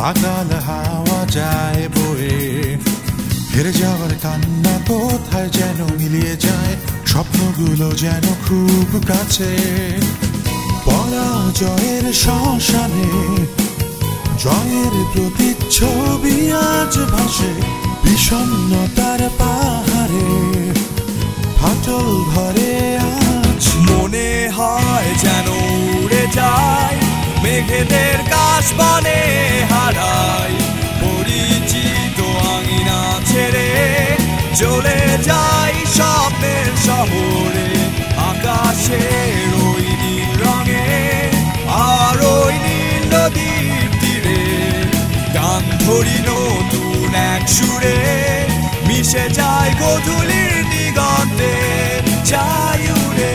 মাতাল হাওয়া যায় বয়ে, হেরে যাওয়ার কান্না কোথায় যেন মিলিয়ে যায়, স্বপ্নগুলো যেন খুব কাছে। পরাজয়ের শ্মশানে জয়ের প্রতিচ্ছবি আজ ভাসে, বিষণ্ণতার পাহাড়ে ফাটল ভরে আজ। মনে হয় যেন উড়ে যায় মেঘেদের কাশবনে হারাই, পরিচিত আঙিনা ছেড়ে চলে যাই স্বপ্নের শহরে। আকাশের ওই নীল রঙে আর ওই নীল নদীর তীরে গান ধরি নতুন এক সুরে, মিশে যায় গোধূলির দিগন্তে যাই উড়ে।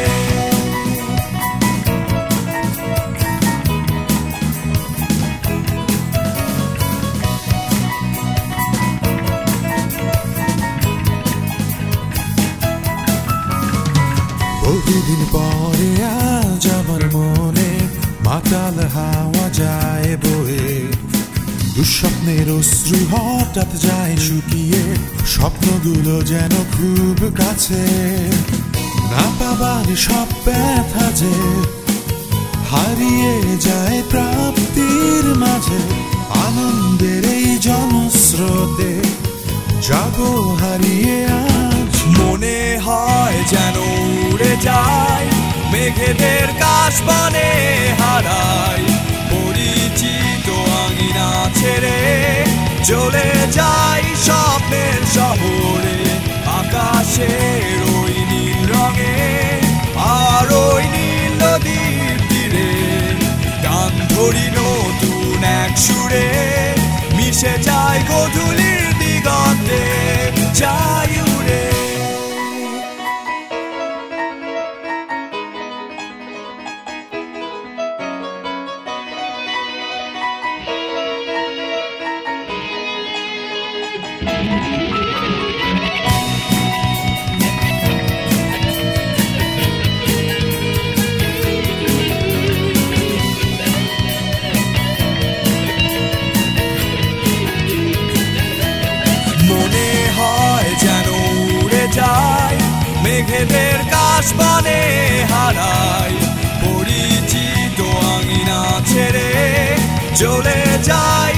বহুদিন পরে আজ আমার মনে মাতাল হাওয়া যায় বয়ে, দুঃস্বপ্নের অশ্রু হঠাৎ যায় শুকিয়ে, স্বপ্নগুলো যেন খুব কাছে। না পাবার সব ব্যথা যে হারিয়ে যায় প্রাপ্তির মাঝে, আনন্দের এই জনস্রোতে যাবো হারিয়ে আজ। মনে হয় যেন উড়ে যায় মেঘেদের কাশবনে হারাই, পরিচিত আঙিনা ছেড়ে চলে যাই স্বপ্নের শহরে। আকাশের ওই নীল রঙে আর ওই নীল নদীর তীরে গান ধরি নতুন এক সুরে, মিশে যায় গোধূলির দিগন্তে যাই উড়ে। মনে হয় যেন উড়ে যায় মেঘেদের কাশবনে হারাই, পরিচিত আঙিনা ছেড়ে চলে যায়